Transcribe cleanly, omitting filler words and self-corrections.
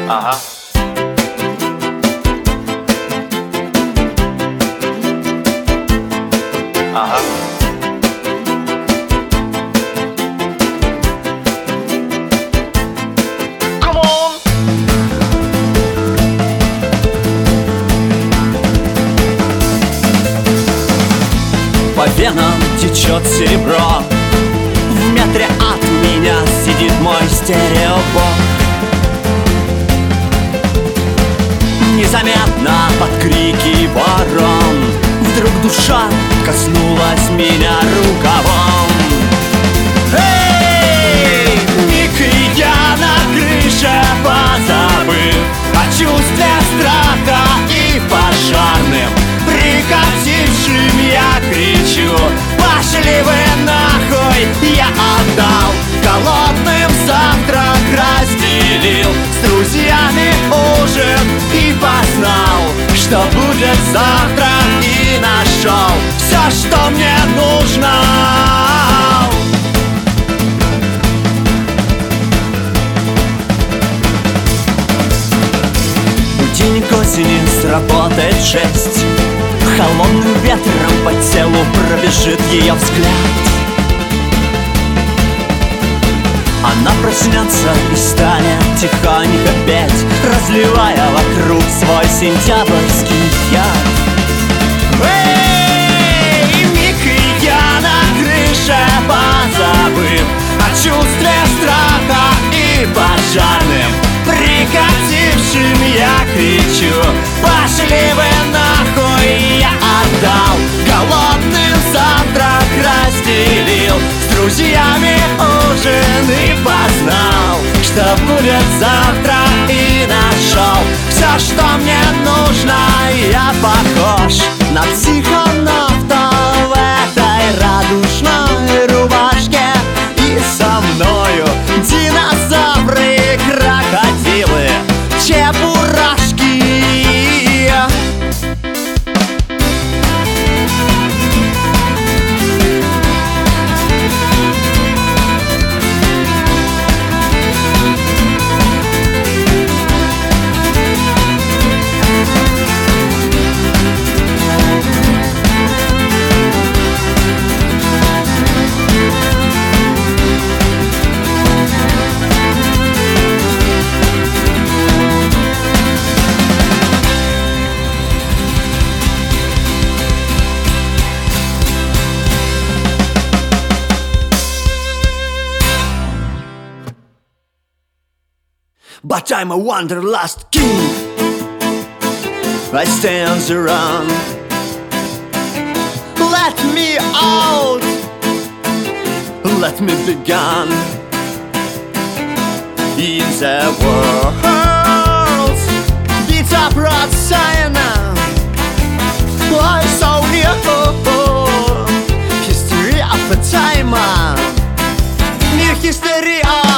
Ага. Ага. Come on! По венам течет серебро, в метре от меня сидит мой стереобок. Незаметно под крики ворон вдруг душа коснулась меня рукавом. Эй! Миг, и я на крыше, позабыв о чувстве страха и пожарным прикатившим, я кричу: пошли вы нахуй! Я отдал голодным завтрак, разделил с друзьями ужин и познал, что будет завтра, и нашел все, что мне нужно. Будильник осени сработает 6. Холодным ветром по телу пробежит ее взгляд. Она проснется и станет тихонько петь, разливая вокруг свой сентябрьский яд. Эй, миг, и я на крыше, позабыв о чувстве страха и пожарным прикатившим, я кричу: пошли вы нахуй! Я отдал голодным завтрак, разделил с друзьями ужин и познал, что будет завтра, и нашел все, что мне нужно. Я похож на психонавта в этой радужной рубашке, и со мною динозавры и крокодилы, чебурашки. But I'm a wanderlust king. I stay on the run. Let me out, let me begin in the world. Beat up rod Siena, I saw you. History of a time, new history of